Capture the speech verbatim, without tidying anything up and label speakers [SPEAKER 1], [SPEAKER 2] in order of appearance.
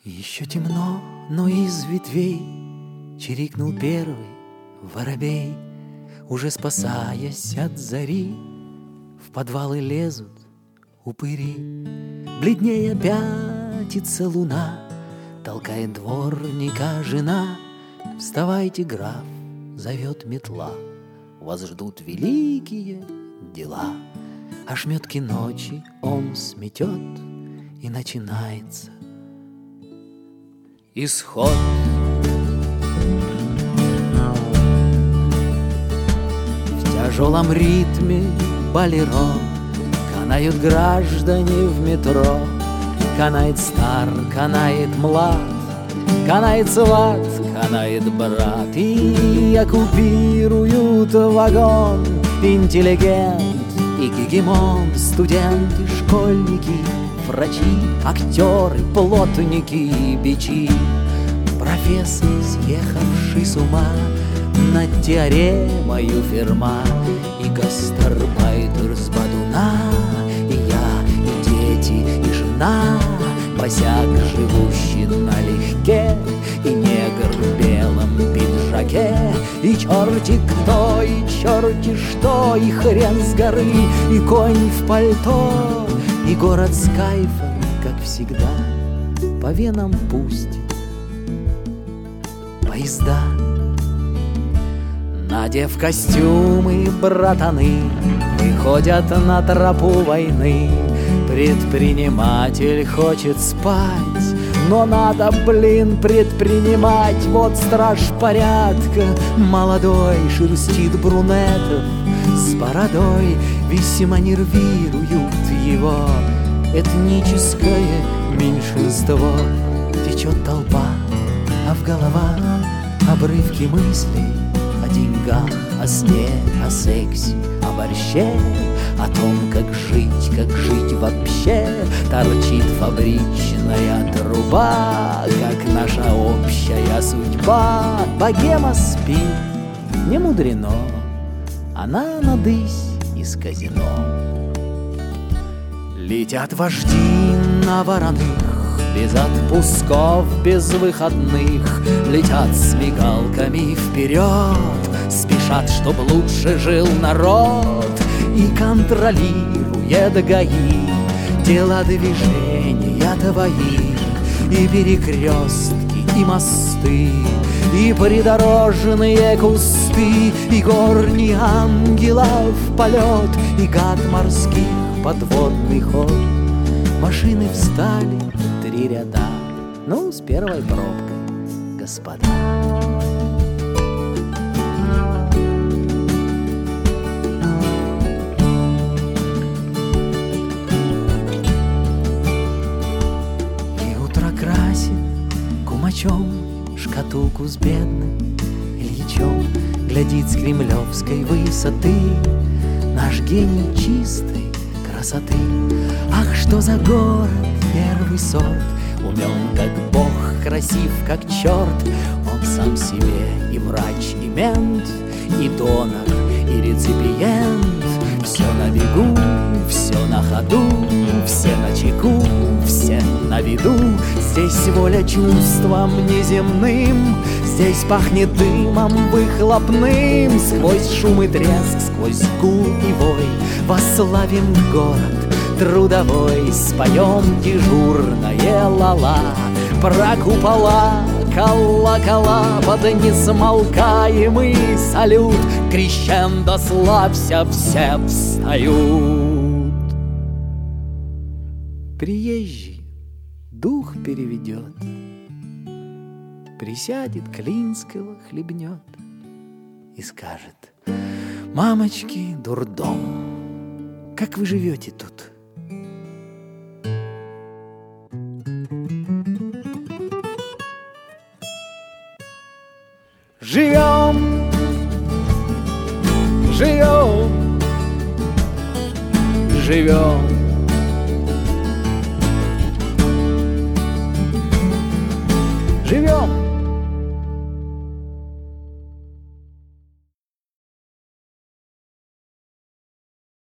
[SPEAKER 1] Еще темно, но из ветвей чирикнул первый воробей, уже спасаясь от зари. В подвалы лезут упыри, бледнее пятится луна, толкает дворника жена. Вставайте, граф, зовет метла, вас ждут великие дела. Ошметки ночи он сметет, и начинается исход. В тяжелом ритме болеро канают граждане в метро. Канает стар, канает млад, канает сват, канает брат. И оккупируют вагон интеллигент и гегемон, студенты, школьники, врачи, актеры, плотники, бичи. Профессор, съехавший с ума над теоремою Ферма, и гастарбайтер с Бадуна, и я, и дети, и жена, босяк, живущий налегке, и негр в белом пиджаке, и черти кто, и черти что, и хрен с горы, и конь в пальто, и город с кайфом, как всегда, по венам пустит поезда. Надев костюмы, братаны выходят на тропу войны. Предприниматель хочет спать, но надо, блин, предпринимать. Вот страж порядка молодой шерстит брюнетов с бородой. Весьма нервируют его этническое меньшинство. Течет толпа, а в головах обрывки мыслей о деньгах, о сне, о сексе, о борще, о том, как жить, как жить вообще. Торчит фабричная труба, как наша общая судьба. Богема спит, не мудрено, она надысь из казино. Летят вожди на вороных, без отпусков, без выходных. Летят с мигалками вперед, спешат, чтоб лучше жил народ. И контролирует ГАИ дела движения твои, и перекрестки, и мосты, и придорожные кусты, и горни ангелов полет, и гад морских подводный ход. Машины встали в три ряда, ну, с первой пробкой, господа. И утро красит кумачом шкатулку с бедным Ильичом. Глядит с кремлевской высоты наш гений чистой красоты. Ах, что за город первый сорт, умен как бог, красив как черт. Он сам себе и врач, и мент, и донор, и реципиент. Все на бегу, все на ходу, все на чеку, все на виду. Здесь воля чувствам неземным, здесь пахнет дымом выхлопным. Сквозь шум и треск, сквозь гул и вой восславим город трудовой. Споем дежурное ла-ла про купола, колокола под несмолкаемый салют. Крещендо славься, все встают. Приезжий дух переведет, присядет, Клинского хлебнет и скажет: мамочки, дурдом, как вы живете тут? Живем, живем, живем. Живем.